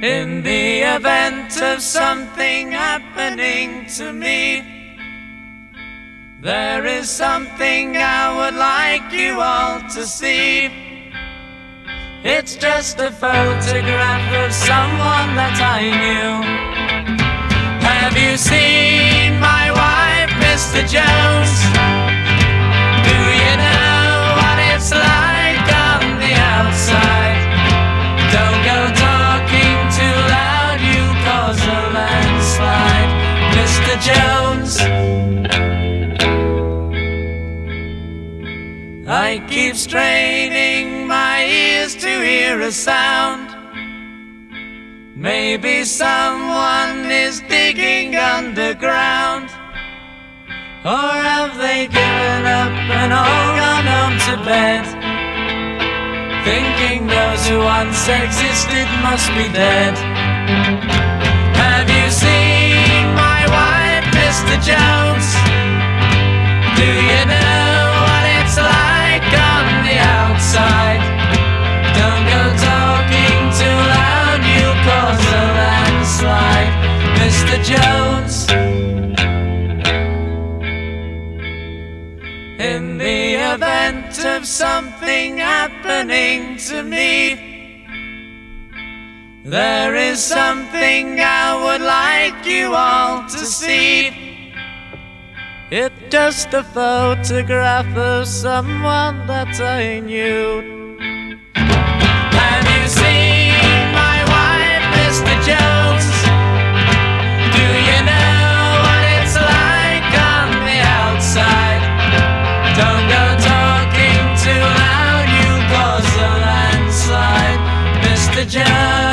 In the event of something happening to me, there is something I would like you all to see. It's just a photograph of someone that I knew. Have you seen my wife, Mr. Jones? Do you know what it's like on the outside? Don't go talking too loud, you cause a landslide, Mr. Jones. I keep straining my ears to hear a sound. Maybe someone is digging underground. Or have they given up and all gone home to bed, thinking those who once existed must be dead? Have you seen my wife, Mr. Jones? Do you know what it's like on the outside? Don't go talking too loud, you'll cause a landslide, Mr. Jones. In the event of something happening to me, there is something I would like you all to see. It's just a photograph of someone that I knew. Have you seen my wife, Mr. Jones? Do you know what it's like on the outside? Don't go talking too loud, you cause a landslide, Mr. Jones.